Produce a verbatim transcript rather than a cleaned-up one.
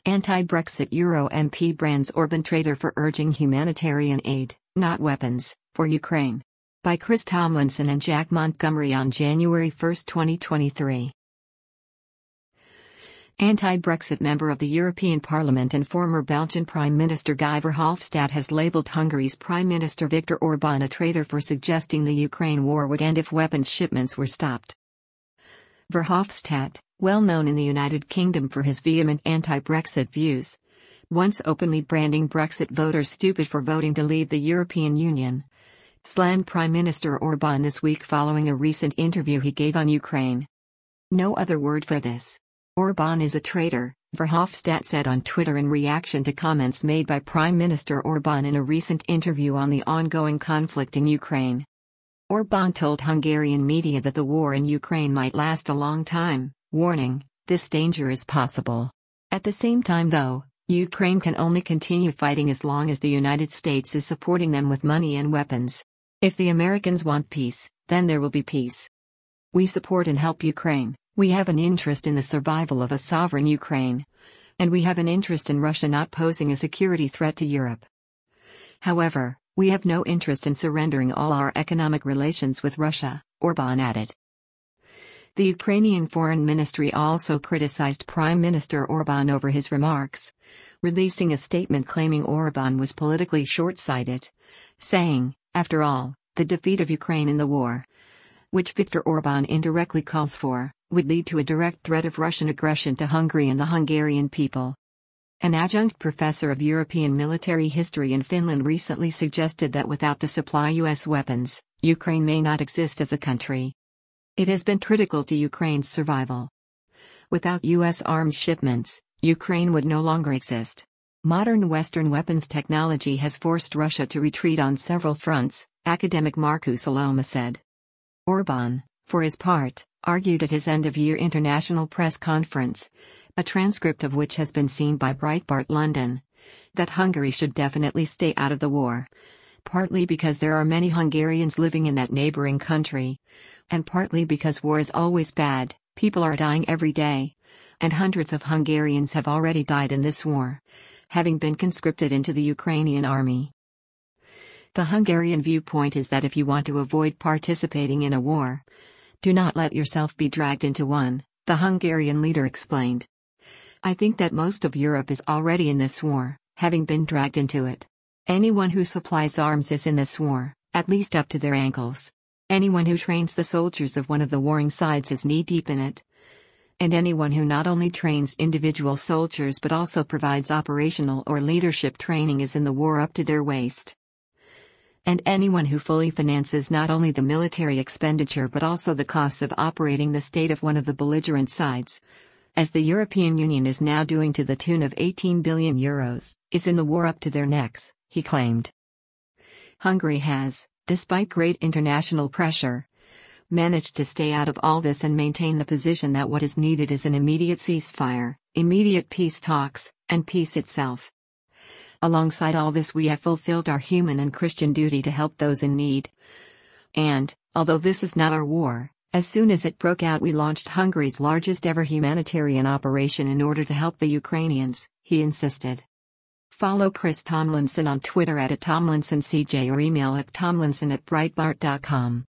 Anti-Brexit Euro M P brands Orbán traitor for urging humanitarian aid, not weapons, for Ukraine. By Chris Tomlinson and Jack Montgomery on January first, twenty twenty-three. Anti-Brexit member of the European Parliament and former Belgian Prime Minister Guy Verhofstadt has labelled Hungary's Prime Minister Viktor Orbán a traitor for suggesting the Ukraine war would end if weapons shipments were stopped. Verhofstadt, well known in the United Kingdom for his vehement anti-Brexit views, once openly branding Brexit voters stupid for voting to leave the European Union, slammed Prime Minister Orbán this week following a recent interview he gave on Ukraine. No other word for this. Orbán is a traitor, Verhofstadt said on Twitter in reaction to comments made by Prime Minister Orbán in a recent interview on the ongoing conflict in Ukraine. Orbán told Hungarian media that the war in Ukraine might last a long time, warning, "This danger is possible." At the same time though, Ukraine can only continue fighting as long as the United States is supporting them with money and weapons. If the Americans want peace, then there will be peace. We support and help Ukraine. We have an interest in the survival of a sovereign Ukraine. And we have an interest in Russia not posing a security threat to Europe. However, we have no interest in surrendering all our economic relations with Russia, Orbán added. The Ukrainian Foreign Ministry also criticized Prime Minister Orbán over his remarks, releasing a statement claiming Orbán was politically short-sighted, saying, "After all, the defeat of Ukraine in the war, which Viktor Orbán indirectly calls for, would lead to a direct threat of Russian aggression to Hungary and the Hungarian people." An adjunct professor of European military history in Finland recently suggested that without the supply U S weapons, Ukraine may not exist as a country. It has been critical to Ukraine's survival. Without U S arms shipments, Ukraine would no longer exist. Modern Western weapons technology has forced Russia to retreat on several fronts, academic Markus Saloma said. Orbán, for his part, argued at his end-of-year international press conference, a transcript of which has been seen by Breitbart London, that Hungary should definitely stay out of the war, partly because there are many Hungarians living in that neighboring country, and partly because war is always bad, people are dying every day, and hundreds of Hungarians have already died in this war, having been conscripted into the Ukrainian army. The Hungarian viewpoint is that if you want to avoid participating in a war, do not let yourself be dragged into one, the Hungarian leader explained. I think that most of Europe is already in this war, having been dragged into it. Anyone who supplies arms is in this war, at least up to their ankles. Anyone who trains the soldiers of one of the warring sides is knee-deep in it. And anyone who not only trains individual soldiers but also provides operational or leadership training is in the war up to their waist. And anyone who fully finances not only the military expenditure but also the costs of operating the state of one of the belligerent sides, as the European Union is now doing to the tune of eighteen billion euros, is in the war up to their necks, he claimed. Hungary has, despite great international pressure, managed to stay out of all this and maintain the position that what is needed is an immediate ceasefire, immediate peace talks, and peace itself. Alongside all this, we have fulfilled our human and Christian duty to help those in need. And, although this is not our war, as soon as it broke out we launched Hungary's largest ever humanitarian operation in order to help the Ukrainians, he insisted. Follow Chris Tomlinson on Twitter at Tomlinson C J or email at tomlinson at breitbart dot com.